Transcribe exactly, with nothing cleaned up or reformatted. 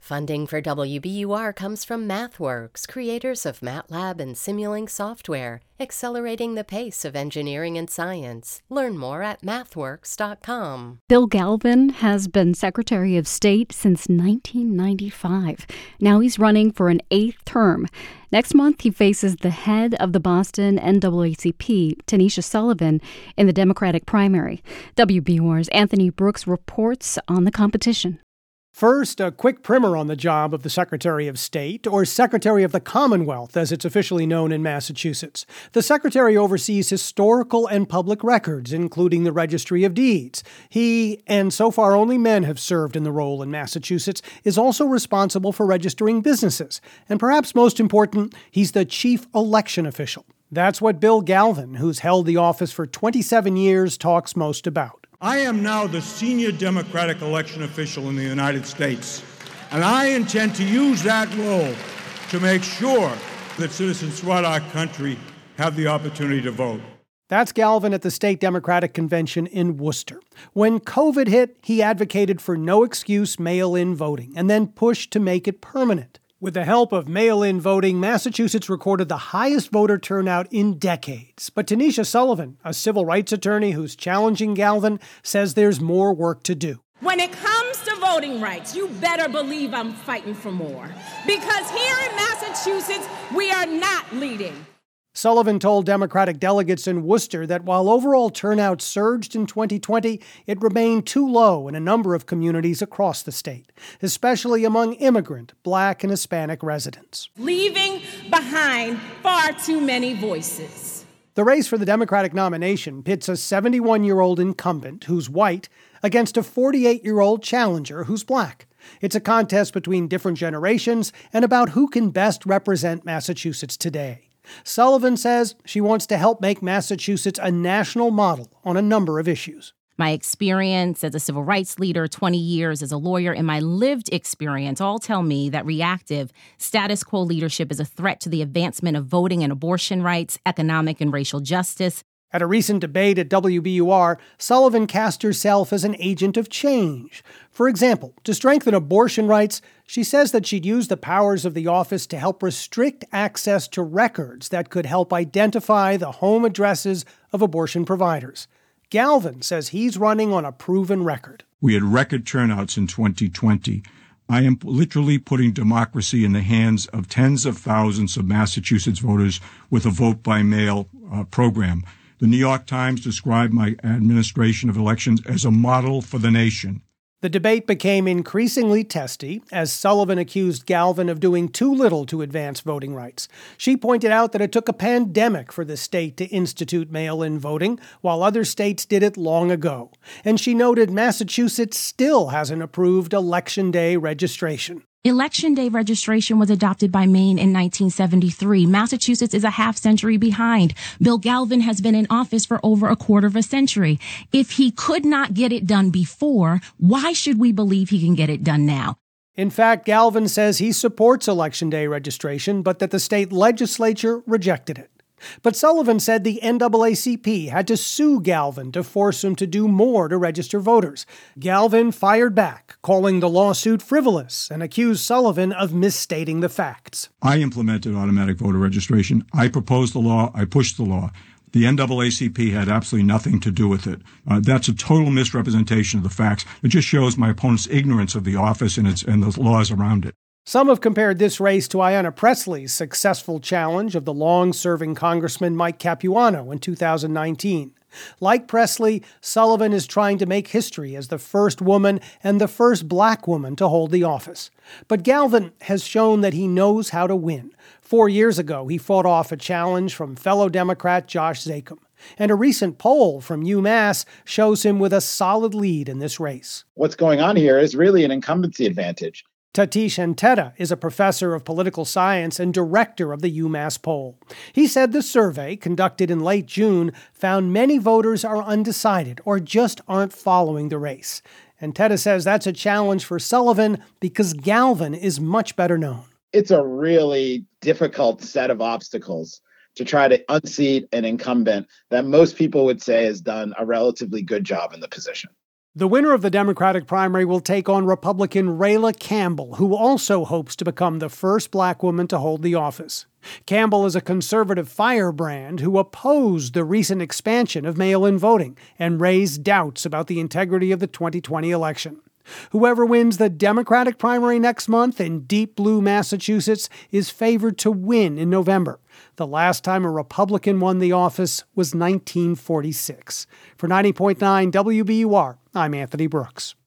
Funding for W B U R comes from MathWorks, creators of MATLAB and Simulink software, accelerating the pace of engineering and science. Learn more at mathworks dot com. Bill Galvin has been Secretary of State since nineteen ninety-five. Now he's running for an eighth term. Next month, he faces the head of the Boston N double A C P, Tanisha Sullivan, in the Democratic primary. W B U R's Anthony Brooks reports on the competition. First, a quick primer on the job of the Secretary of State, or Secretary of the Commonwealth, as it's officially known in Massachusetts. The Secretary oversees historical and public records, including the Registry of Deeds. He, and so far only men have served in the role in Massachusetts, is also responsible for registering businesses. And perhaps most important, he's the chief election official. That's what Bill Galvin, who's held the office for twenty-seven years, talks most about. I am now the senior Democratic election official in the United States, and I intend to use that role to make sure that citizens throughout our country have the opportunity to vote. That's Galvin at the State Democratic Convention in Worcester. When COVID hit, he advocated for no-excuse mail-in voting and then pushed to make it permanent. With the help of mail-in voting, Massachusetts recorded the highest voter turnout in decades. But Tanisha Sullivan, a civil rights attorney who's challenging Galvin, says there's more work to do. When it comes to voting rights, you better believe I'm fighting for more. Because here in Massachusetts, we are not leading. Sullivan told Democratic delegates in Worcester that while overall turnout surged in twenty twenty, it remained too low in a number of communities across the state, especially among immigrant, Black, and Hispanic residents. Leaving behind far too many voices. The race for the Democratic nomination pits a seventy-one-year-old incumbent who's white against a forty-eight-year-old challenger who's Black. It's a contest between different generations and about who can best represent Massachusetts today. Sullivan says she wants to help make Massachusetts a national model on a number of issues. My experience as a civil rights leader, twenty years as a lawyer, and my lived experience all tell me that reactive, status quo leadership is a threat to the advancement of voting and abortion rights, economic and racial justice. At a recent debate at W B U R, Sullivan cast herself as an agent of change. For example, to strengthen abortion rights, she says that she'd use the powers of the office to help restrict access to records that could help identify the home addresses of abortion providers. Galvin says he's running on a proven record. We had record turnouts in twenty twenty. I am literally putting democracy in the hands of tens of thousands of Massachusetts voters with a vote-by-mail uh, program. The New York Times described my administration of elections as a model for the nation. The debate became increasingly testy as Sullivan accused Galvin of doing too little to advance voting rights. She pointed out that it took a pandemic for the state to institute mail-in voting, while other states did it long ago. And she noted Massachusetts still hasn't approved Election Day registration. Election Day registration was adopted by Maine in nineteen seventy-three. Massachusetts is a half century behind. Bill Galvin has been in office for over a quarter of a century. If he could not get it done before, why should we believe he can get it done now? In fact, Galvin says he supports Election Day registration, but that the state legislature rejected it. But Sullivan said the N double A C P had to sue Galvin to force him to do more to register voters. Galvin fired back, calling the lawsuit frivolous, and accused Sullivan of misstating the facts. I implemented automatic voter registration. I proposed the law. I pushed the law. The N double A C P had absolutely nothing to do with it. Uh, that's a total misrepresentation of the facts. It just shows my opponent's ignorance of the office and, its, and the laws around it. Some have compared this race to Ayanna Pressley's successful challenge of the long-serving Congressman Mike Capuano in two thousand nineteen. Like Pressley, Sullivan is trying to make history as the first woman and the first Black woman to hold the office. But Galvin has shown that he knows how to win. Four years ago, he fought off a challenge from fellow Democrat Josh Zakim. And a recent poll from UMass shows him with a solid lead in this race. What's going on here is really an incumbency advantage. Tatish Anteta is a professor of political science and director of the UMass poll. He said the survey, conducted in late June, found many voters are undecided or just aren't following the race. Anteta says that's a challenge for Sullivan because Galvin is much better known. It's a really difficult set of obstacles to try to unseat an incumbent that most people would say has done a relatively good job in the position. The winner of the Democratic primary will take on Republican Rayla Campbell, who also hopes to become the first black woman to hold the office. Campbell is a conservative firebrand who opposed the recent expansion of mail-in voting and raised doubts about the integrity of the twenty twenty election. Whoever wins the Democratic primary next month in deep blue Massachusetts is favored to win in November. The last time a Republican won the office was nineteen forty-six. For ninety point nine W B U R, I'm Anthony Brooks.